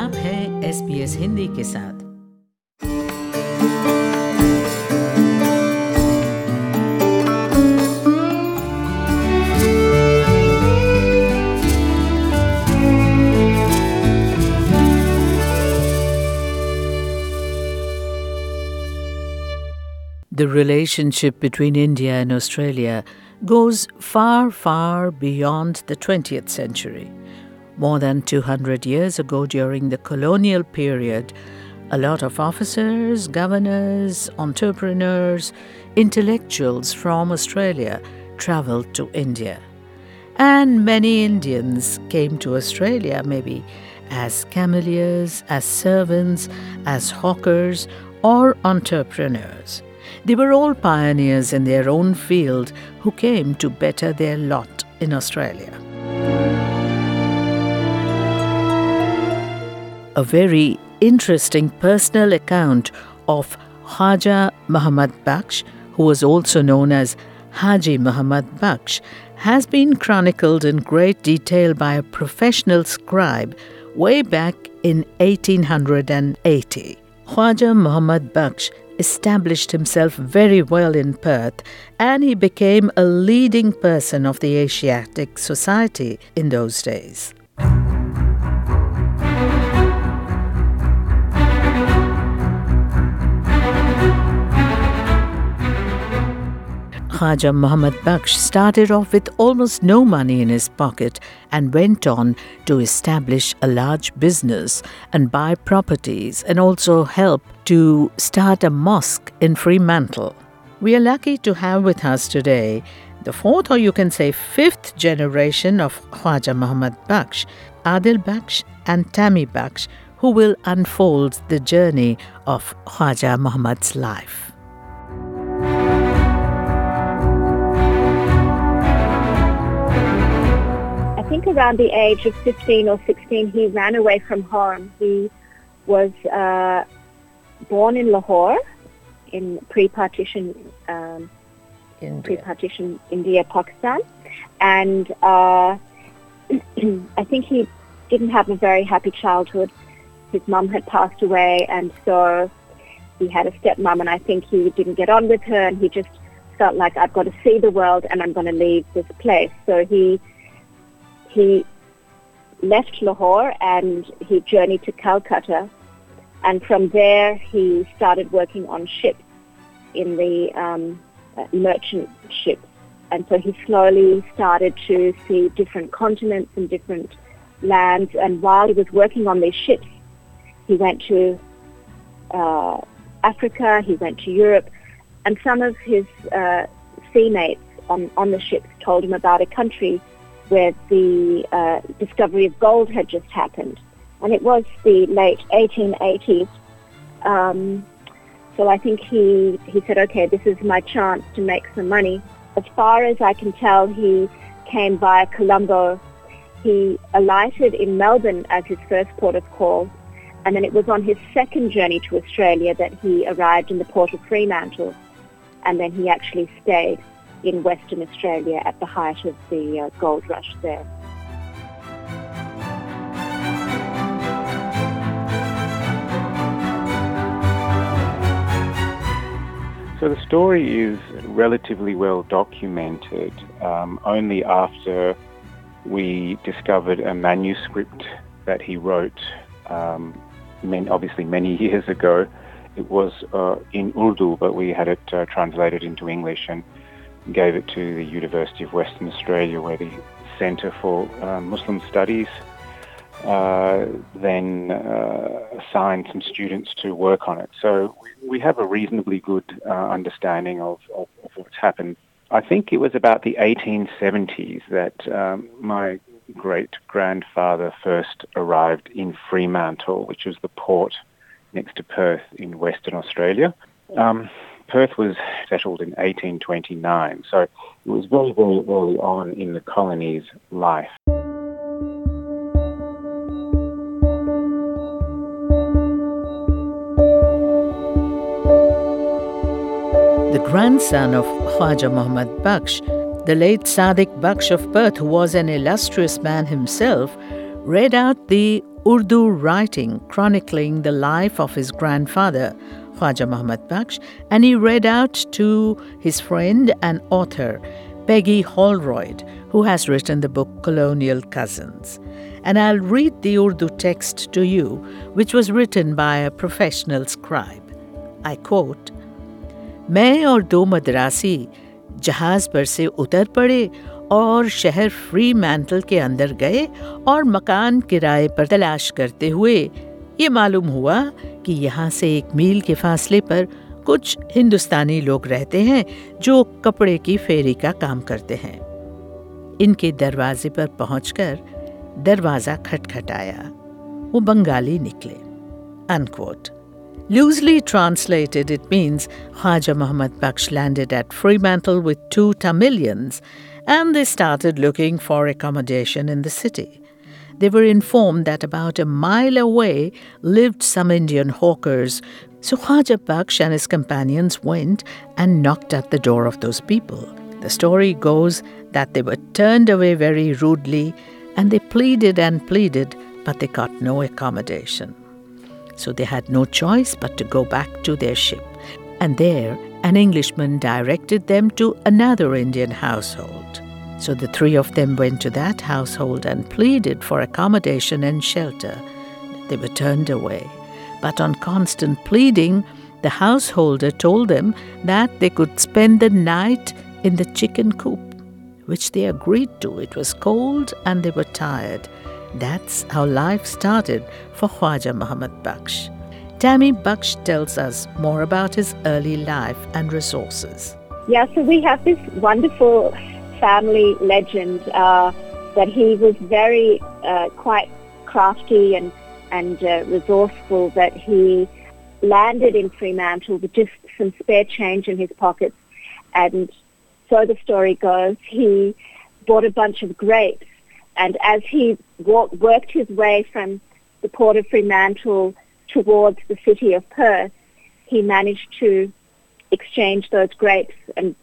आप हैं SBS हिंदी के साथ। The relationship between India and Australia goes far, far beyond the 20th century. More than 200 years ago, during the colonial period, a lot of officers, governors, entrepreneurs, intellectuals from Australia travelled to India. And many Indians came to Australia maybe as cameliers, as servants, as hawkers, or entrepreneurs. They were all pioneers in their own field who came to better their lot in Australia. A very interesting personal account of Khwaja Muhammad Bakhsh, who was also known as Haji Muhammad Bakhsh, has been chronicled in great detail by a professional scribe way back in 1880. Khwaja Muhammad Bakhsh established himself very well in Perth, and he became a leading person of the Asiatic Society in those days. Khwaja Muhammad Bakhsh started off with almost no money in his pocket and went on to establish a large business and buy properties and also help to start a mosque in Fremantle. We are lucky to have with us today the fourth, or you can say fifth generation of Khwaja Muhammad Bakhsh, Adil Bakhsh and Tammy Bakhsh, who will unfold the journey of Khwaja Muhammad's life. I think around the age of 15 or 16, he ran away from home. He was born in Lahore, in pre-partition India, Pakistan, and I think he didn't have a very happy childhood. His mum had passed away, and so he had a stepmom, and I think he didn't get on with her, and he just felt like, I've got to see the world and I'm going to leave this place. So he left Lahore and he journeyed to Calcutta, and from there he started working on ships in the merchant ships, and so he slowly started to see different continents and different lands. And while he was working on these ships, he went to Africa, he went to Europe, and some of his seamates on the ships told him about a country where the discovery of gold had just happened. And it was the late 1880s. So I think he said, okay, this is my chance to make some money. As far as I can tell, he came via Colombo. He alighted in Melbourne as his first port of call. And then it was on his second journey to Australia that he arrived in the port of Fremantle. And then he actually stayed in Western Australia at the height of the gold rush there. So the story is relatively well documented. Only after we discovered a manuscript that he wrote, obviously many years ago. It was in Urdu, but we had it translated into English and gave it to the University of Western Australia, where the Centre for Muslim Studies then assigned some students to work on it. So we have a reasonably good understanding of what's happened. I think it was about the 1870s that my great-grandfather first arrived in Fremantle, which was the port next to Perth in Western Australia. Perth was settled in 1829, so it was very, very early on in the colony's life. The grandson of Khwaja Muhammad Bakhsh, the late Sadiq Bakhsh of Perth, who was an illustrious man himself, read out the Urdu writing chronicling the life of his grandfather, Khwaja Muhammad Bakhsh, and he read out to his friend and author, Peggy Holroyd, who has written the book Colonial Cousins. And I'll read the Urdu text to you, which was written by a professional scribe. I quote, मैं और दो मद्रासी जहाज पर से उतर पड़े और शहर फ्री मैंटल के अंदर गए और मकान किराए पर तलाश करते हुए ये मालूम हुआ कि यहाँ से 1 मील के फासले पर कुछ हिंदुस्तानी लोग रहते हैं जो कपड़े की फेरी का काम करते हैं। इनके दरवाजे पर पहुंचकर दरवाजा खटखटाया। वो बंगाली निकले। Unquote. Loosely translated, it means Khwaja Muhammad Bakhsh landed at Fremantle with 2 Tamilians and they started looking for accommodation in the city. They were informed that about a mile away lived some Indian hawkers, so Khwaja Bakhsh and his companions went and knocked at the door of those people. The story goes that they were turned away very rudely and they pleaded and pleaded, but they got no accommodation. So they had no choice but to go back to their ship. And there, an Englishman directed them to another Indian household. So the 3 of them went to that household and pleaded for accommodation and shelter. They were turned away. But on constant pleading, the householder told them that they could spend the night in the chicken coop, which they agreed to. It was cold and they were tired. That's how life started for Khwaja Muhammad Bakhsh. Tammy Bakhsh tells us more about his early life and resources. Yeah, so we have this wonderful family legend that he was very quite crafty and resourceful, that he landed in Fremantle with just some spare change in his pockets. And so the story goes, he bought a bunch of grapes. And as he worked his way from the port of Fremantle towards the city of Perth, he managed to exchange those grapes and,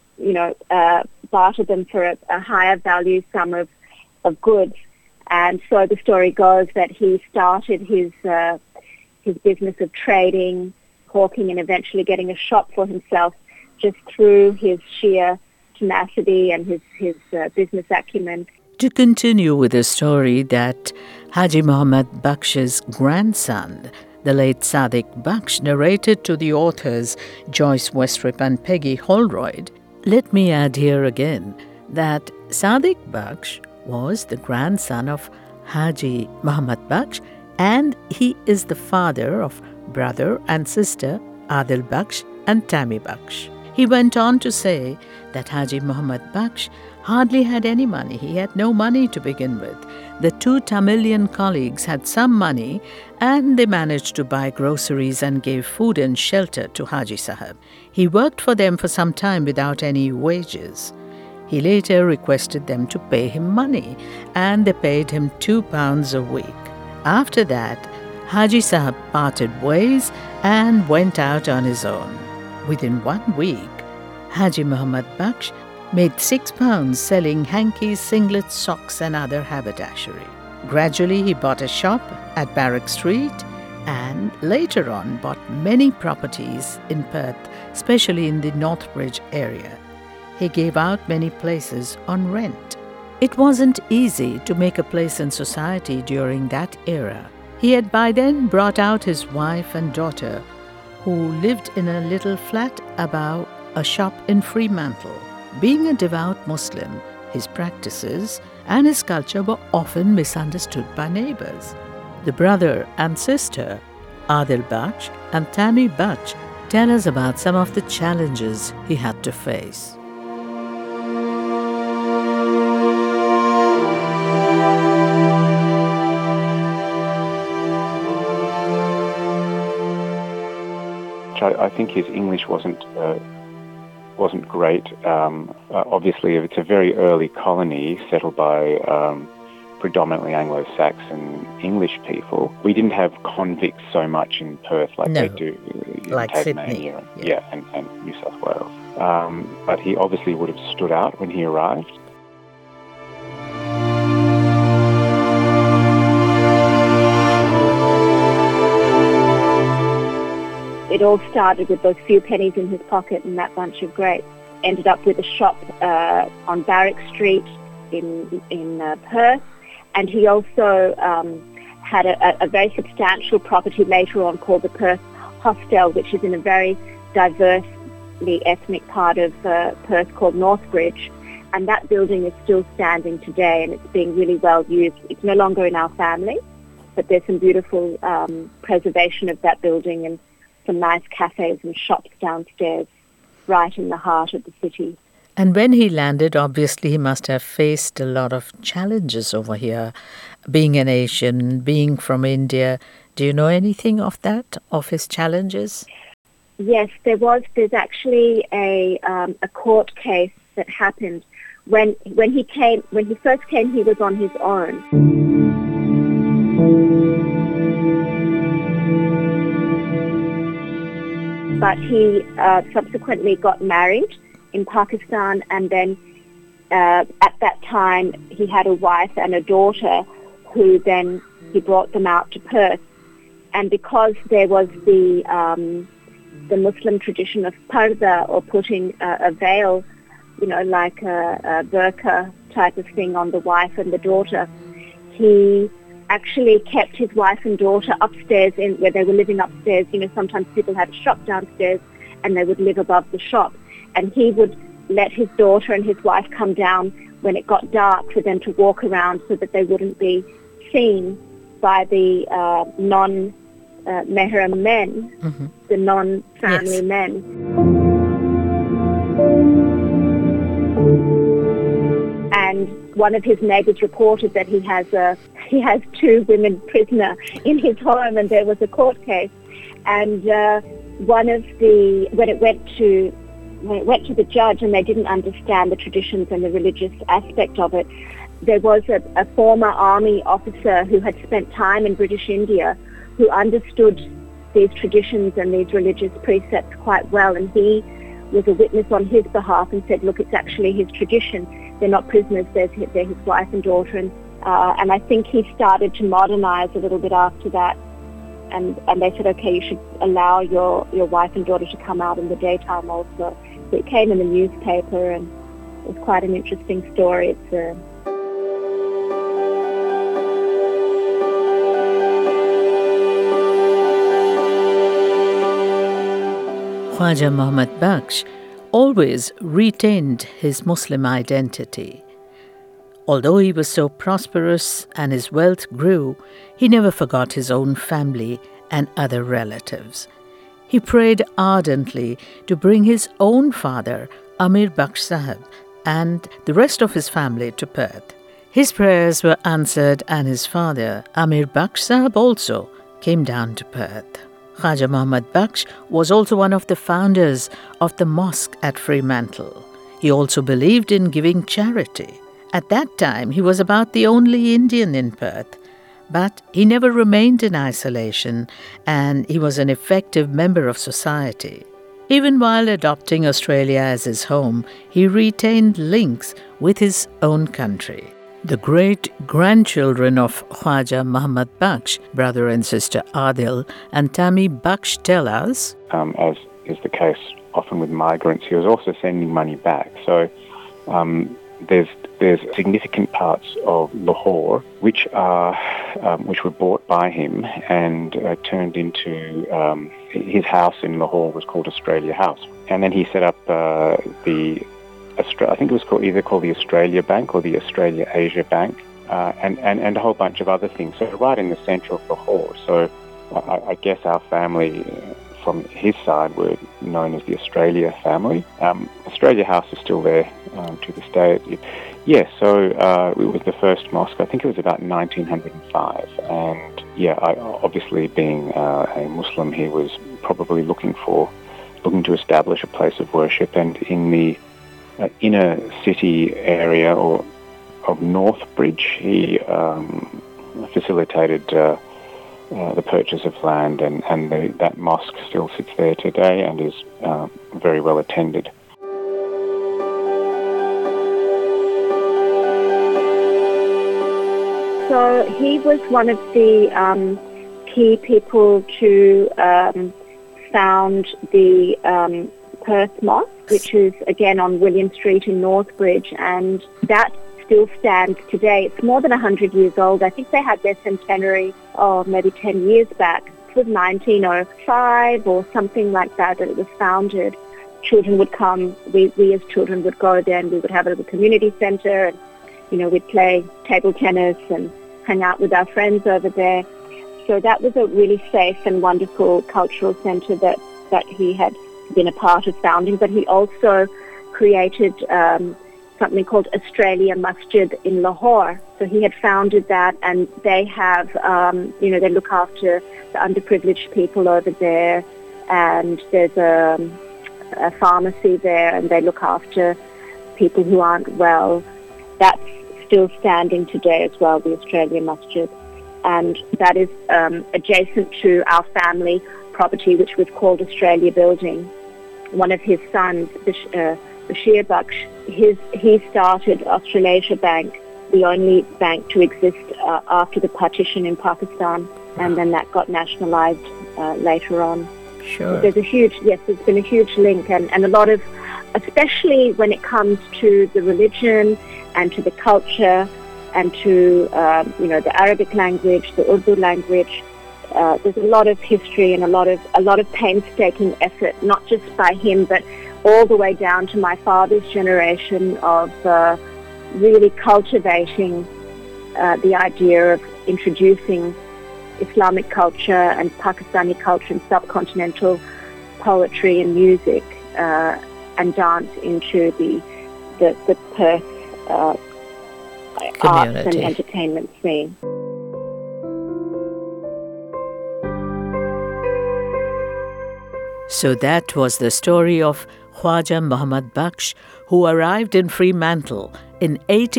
barter them for a higher value sum of goods. And so the story goes that he started his business of trading, hawking, and eventually getting a shop for himself just through his sheer tenacity and his business acumen. To continue with the story that Haji Muhammad Bakhsh's grandson, the late Sadiq Bakhsh, narrated to the authors Joyce Westrip and Peggy Holroyd, let me add here again that Sadiq Bakhsh was the grandson of Haji Muhammad Bakhsh, and he is the father of brother and sister Adil Bakhsh and Tammy Bakhsh. He went on to say that Haji Muhammad Bakhsh hardly had any money. He had no money to begin with. The 2 Tamilian colleagues had some money and they managed to buy groceries and gave food and shelter to Haji Sahib. He worked for them for some time without any wages. He later requested them to pay him money and they paid him £2 a week. After that, Haji Sahib parted ways and went out on his own. Within 1 week, Haji Muhammad Bakhsh made £6 selling hankies, singlets, socks and other haberdashery. Gradually he bought a shop at Barrack Street and later on bought many properties in Perth, especially in the Northbridge area. He gave out many places on rent. It wasn't easy to make a place in society during that era. He had by then brought out his wife and daughter, who lived in a little flat above a shop in Fremantle. Being a devout Muslim, his practices and his culture were often misunderstood by neighbors. The brother and sister, Adil Bakhsh and Tammy Bakhsh, tell us about some of the challenges he had to face. I think his English wasn't great. Obviously, it's a very early colony settled by predominantly Anglo-Saxon English people. We didn't have convicts so much in Perth like they do in like Tasmania, Sydney. and New South Wales. But he obviously would have stood out when he arrived. all started with those few pennies in his pocket and that bunch of grapes. Ended up with a shop on Barrack Street in Perth, and he also had a very substantial property later on called the Perth Hostel, which is in a very diversely ethnic part of Perth called Northbridge. And that building is still standing today, and it's being really well used. It's no longer in our family, but there's some beautiful preservation of that building and some nice cafes and shops downstairs, right in the heart of the city. And when he landed, obviously he must have faced a lot of challenges over here, being an Asian, being from India. Do you know anything of that, of his challenges? Yes, there's actually a court case that happened. When he first came, he was on his own. But he subsequently got married in Pakistan, and then at that time he had a wife and a daughter who then he brought them out to Perth. And because there was the Muslim tradition of parda, or putting a veil, like a burqa type of thing on the wife and the daughter, he actually kept his wife and daughter upstairs where they were living upstairs. Sometimes people had a shop downstairs and they would live above the shop. And he would let his daughter and his wife come down when it got dark for them to walk around so that they wouldn't be seen by the non-mehram men, the non-family men. And one of his neighbours reported that he has two women prisoner in his home, and there was a court case. And when it went to the judge and they didn't understand the traditions and the religious aspect of it, there was a former army officer who had spent time in British India who understood these traditions and these religious precepts quite well, and he was a witness on his behalf and said, look, it's actually his tradition. They're not prisoners, they're his wife and daughter. And I think he started to modernise a little bit after that. And they said, okay, you should allow your wife and daughter to come out in the daytime also. So it came in the newspaper, and it was quite an interesting story. Khwaja Muhammad Bakhsh always retained his Muslim identity. Although he was so prosperous and his wealth grew, he never forgot his own family and other relatives. He prayed ardently to bring his own father, Amir Bakhsh Sahib, and the rest of his family to Perth. His prayers were answered, and his father, Amir Bakhsh Sahib, also came down to Perth. Khwaja Muhammad Bakhsh was also one of the founders of the mosque at Fremantle. He also believed in giving charity. At that time, he was about the only Indian in Perth, but he never remained in isolation, and he was an effective member of society. Even while adopting Australia as his home, he retained links with his own country. The great-grandchildren of Khwaja Muhammad Bakhsh, brother and sister Adil and Tammy Bakhsh, tell us, as is the case often with migrants, he was also sending money back. So there's significant parts of Lahore which were bought by him and turned into his house in Lahore was called Australia House, and then he set up I think it was called the Australia Bank or the Australia Asia Bank, and a whole bunch of other things. So right in the centre of Lahore. So I guess our family from his side were known as the Australia family. Australia House is still there to this day. So it was the first mosque. I think it was about 1905. And obviously being a Muslim, he was probably looking to establish a place of worship, and in the inner city area of Northbridge, he facilitated the purchase of land, and that mosque still sits there today and is very well attended. So he was one of the key people to found the Perth Mosque, which is again on William Street in Northbridge, and that still stands today. It's more than 100 years old. I think they had their centenary, maybe 10 years back. It was 1905 or something like that it was founded. Children would come, we as children would go there, and we would have a little community centre, and we'd play table tennis and hang out with our friends over there. So that was a really safe and wonderful cultural centre that he had been a part of founding. But he also created something called Australia Masjid in Lahore. So he had founded that, and they have, they look after the underprivileged people over there, and there's a pharmacy there, and they look after people who aren't well. That's still standing today as well, the Australia Masjid. And that is adjacent to our family property, which was called Australia Building. One of his sons, Bashir Baksh, he started Australasia Bank, the only bank to exist after the partition in Pakistan, and then that got nationalized later on. Sure. There's been a huge link, and a lot of, especially when it comes to the religion and to the culture and to the Arabic language, the Urdu language. There's a lot of history and a lot of painstaking effort, not just by him, but all the way down to my father's generation of really cultivating the idea of introducing Islamic culture and Pakistani culture and subcontinental poetry and music and dance into the Perth arts and entertainment scene. So that was the story of Khwaja Muhammad Baksh, who arrived in Fremantle in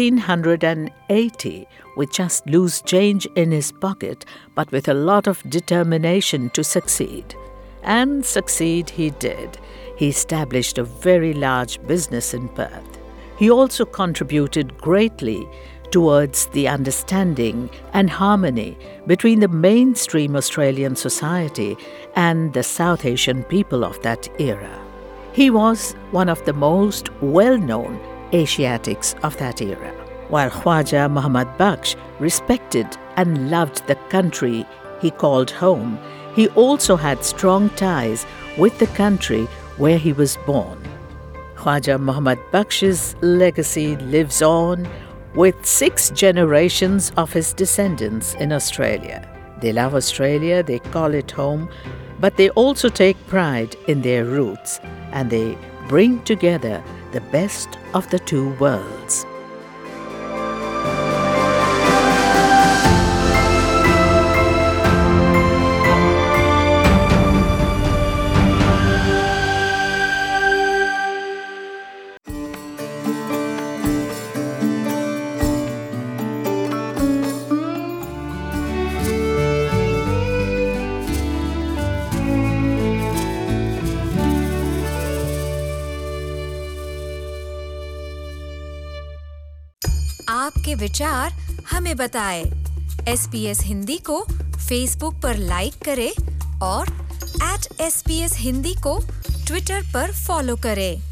1880 with just loose change in his pocket, but with a lot of determination to succeed. And succeed he did. He established a very large business in Perth. He also contributed greatly towards the understanding and harmony between the mainstream Australian society and the South Asian people of that era. He was one of the most well-known Asiatics of that era. While Khwaja Muhammad Baksh respected and loved the country he called home, he also had strong ties with the country where he was born. Khwaja Muhammad Baksh's legacy lives on with 6 generations of his descendants in Australia. They love Australia, they call it home, but they also take pride in their roots, and they bring together the best of the two worlds. आपके विचार हमें बताएं। SBS Hindi को Facebook पर like करें और @SBS Hindi को Twitter पर फॉलो करें।